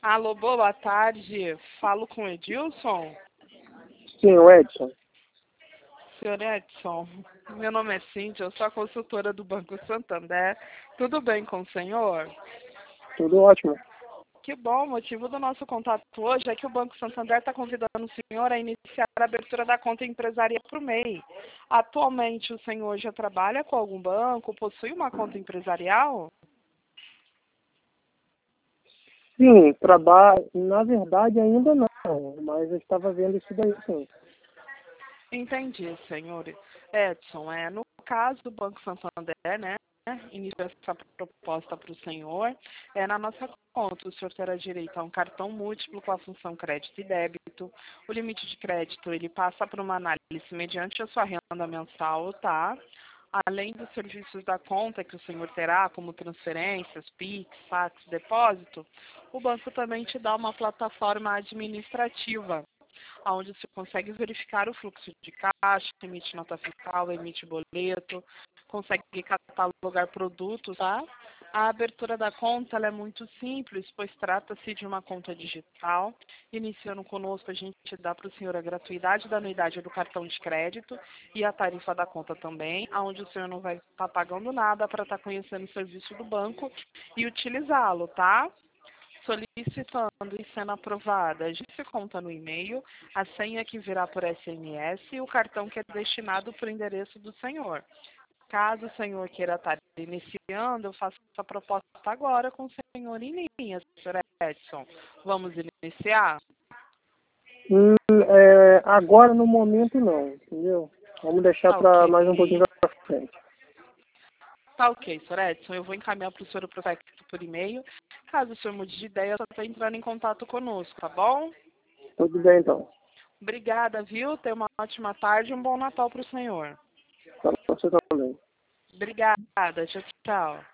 Alô, boa tarde. Falo com o Edilson? Sim, o Edson. Senhor Edson, meu nome é Cíntia, eu sou a consultora do Banco Santander. Tudo bem com o senhor? Tudo ótimo. Que bom, o motivo do nosso contato hoje é que o Banco Santander está convidando o senhor a iniciar a abertura da conta empresarial para o MEI. Atualmente, o senhor já trabalha com algum banco, possui uma conta empresarial? Sim, trabalho. Na verdade, ainda não, mas eu estava vendo isso daí, sim. Entendi, senhor Edson. No caso do Banco Santander, né, iniciou essa proposta para o senhor. Na nossa conta, o senhor terá direito a um cartão múltiplo com a função crédito e débito. O limite de crédito, ele passa por uma análise mediante a sua renda mensal, tá? Além dos serviços da conta que o senhor terá, como transferências, PIX, saques, depósito, o banco também te dá uma plataforma administrativa, onde você consegue verificar o fluxo de caixa, emite nota fiscal, emite boleto, consegue catalogar produtos, tá? A abertura da conta ela é muito simples, pois trata-se de uma conta digital. Iniciando conosco, a gente dá para o senhor a gratuidade da anuidade do cartão de crédito e a tarifa da conta também, onde o senhor não vai estar pagando nada para estar conhecendo o serviço do banco e utilizá-lo, tá? Solicitando e sendo aprovada, a gente conta no e-mail, a senha que virá por SMS e o cartão que é destinado para o endereço do senhor. Caso o senhor queira estar iniciando, eu faço essa proposta agora com o senhor em linha, senhor Edson. Vamos iniciar? Agora, no momento, não, entendeu? Vamos deixar Tá para ok. mais um pouquinho para frente. Tá ok, senhor Edson. Eu vou encaminhar para o senhor o prospecto por e-mail. Caso o senhor mude de ideia, só está entrando em contato conosco, tá bom? Tudo bem, então. Obrigada, viu? Tenha uma ótima tarde e um bom Natal para o senhor. Para você também. Obrigada. Tchau, tchau.